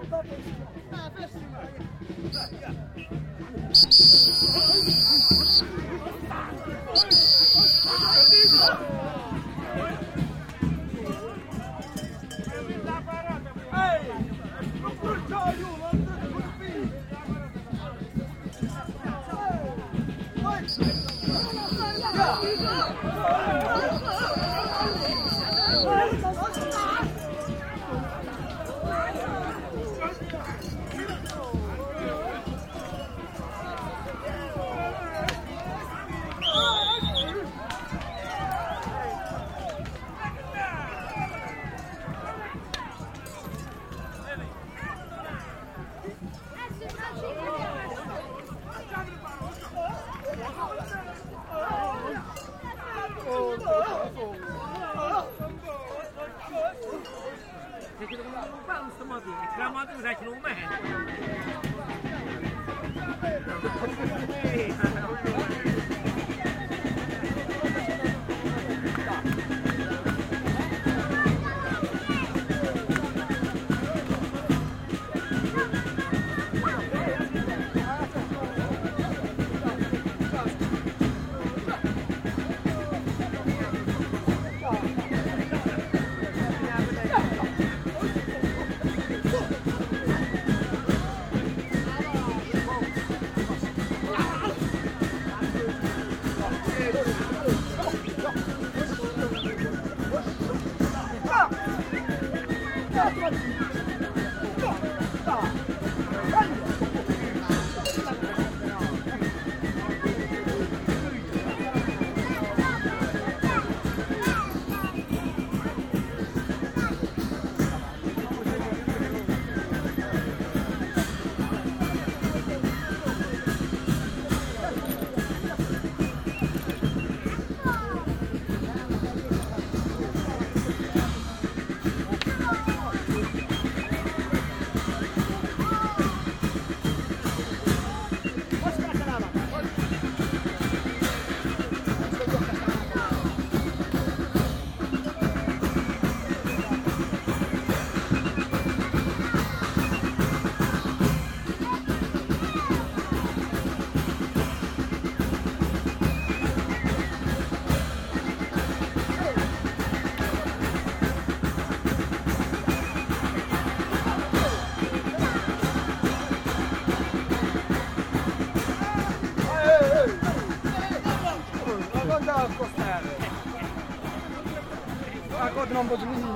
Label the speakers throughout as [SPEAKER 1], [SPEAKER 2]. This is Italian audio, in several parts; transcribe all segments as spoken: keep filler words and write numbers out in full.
[SPEAKER 1] Agora não pode vir.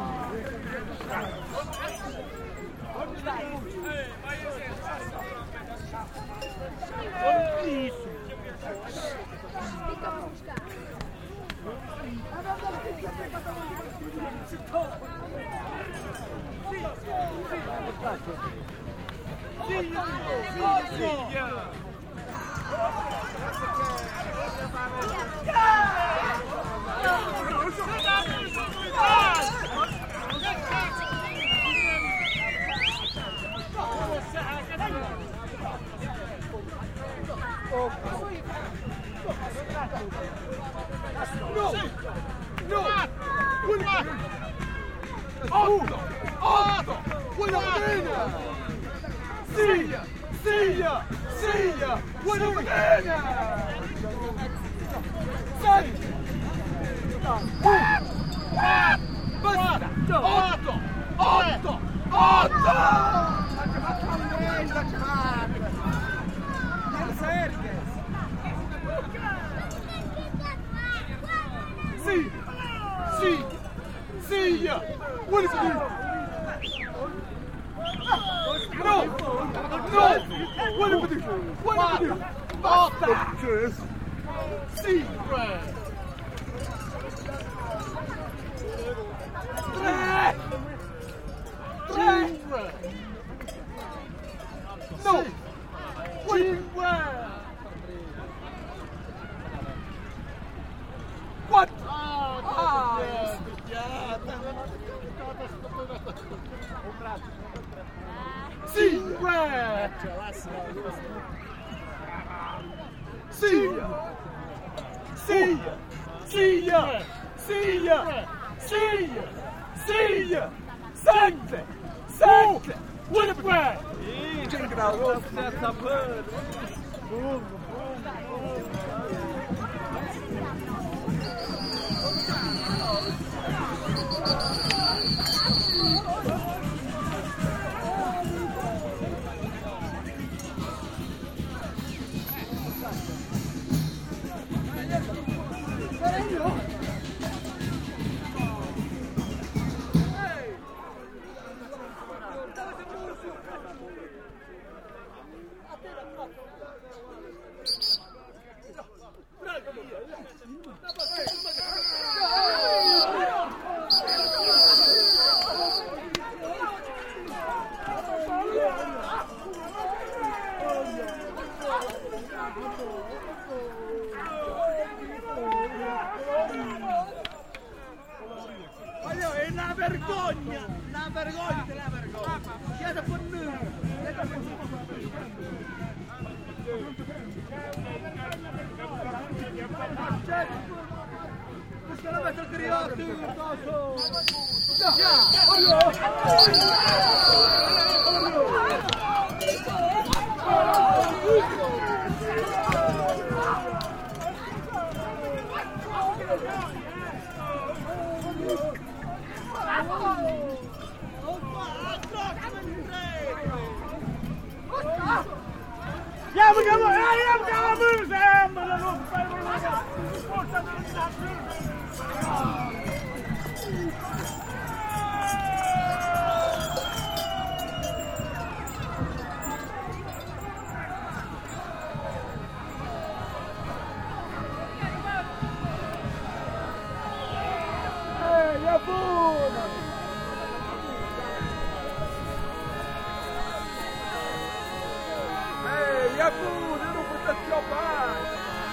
[SPEAKER 1] Isso.
[SPEAKER 2] No! No! Otto! Otto! Buona mattina! Siglia! Siglia! Siglia! Buona mattina! Sei! Basta! Otto! Otto! Otto! Sì! Sì! Sì! What is it? No! No! What is it? What is it? Basta! Sì! Tre! Cinque! No! Cinque! Quattro! Ah! Cinque! Siglia! Siglia! Siglia! Siglia! Siglia! Siglia! Sette! Sette! cinque!
[SPEAKER 1] Cinque da rossa, è una vergogna, una vergogna, una vergogna. Siete buoni. Questo la metto il criotto.
[SPEAKER 2] Ja, we gaan maar, ja, we gaan maar muur zijn, maar dan nog bij Hey, ja, boom!
[SPEAKER 1] Ja, goed, dan roepen we dat job aan.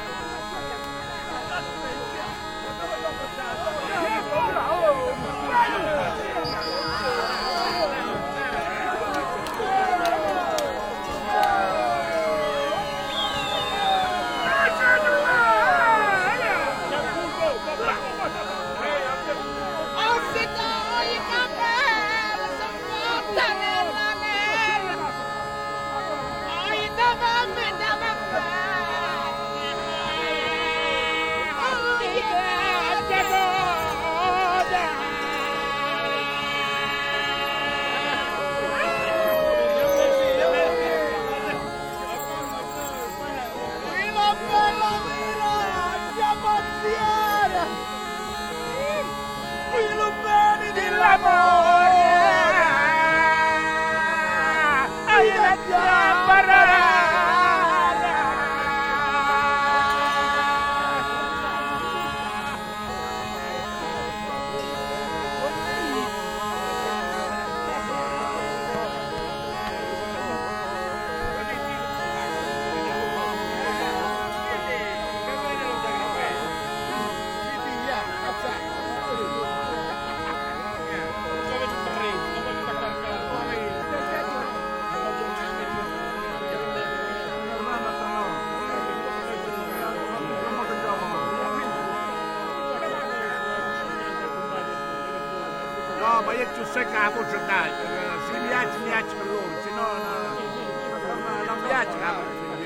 [SPEAKER 2] No, ma io ci sei capo giocare, se mi piace mi piace per loro, se no non, non mi piace capo.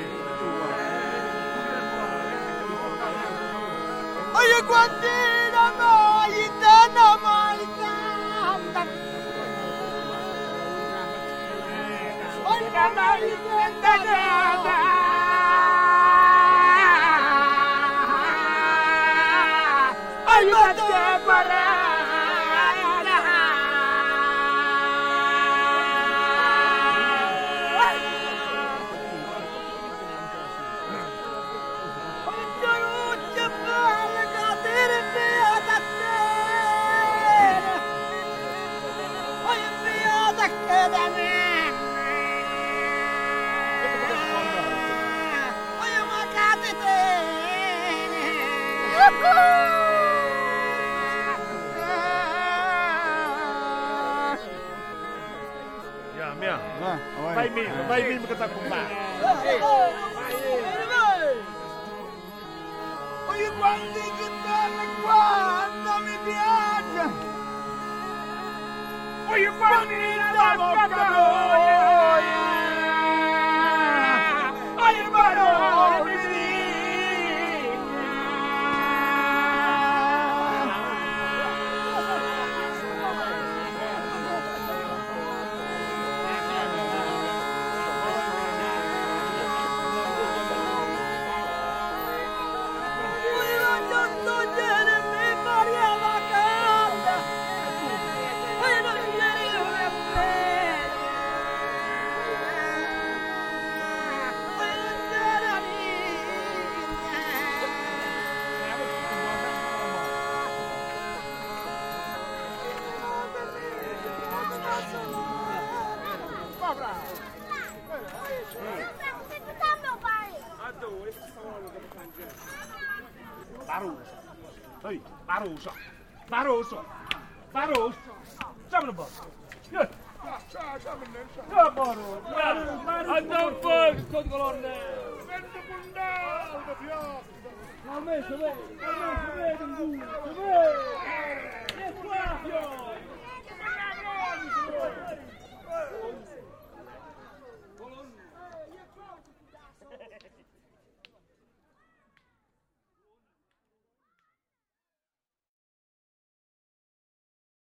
[SPEAKER 1] Oye, guardina, mai, dana, mai, dana. Oye, mai, dana. Ayúdate para.
[SPEAKER 2] Ya, Mia. Vai mim, vai mim que tá com bar.
[SPEAKER 1] Oi, quando que tá quando mi piace.
[SPEAKER 2] Oi, quando mi piace.
[SPEAKER 1] bravo.
[SPEAKER 2] A dove? Baroso. Ehi, Baroso. Baroso. Baroso. Siamo in bocca. Yeah. Ja, Baroso. Andiamo fuori, con colonne. Vento puntato, fiocco. Ma me, se vedi, ma me, se vedi, se vedi. E qua, fiocco.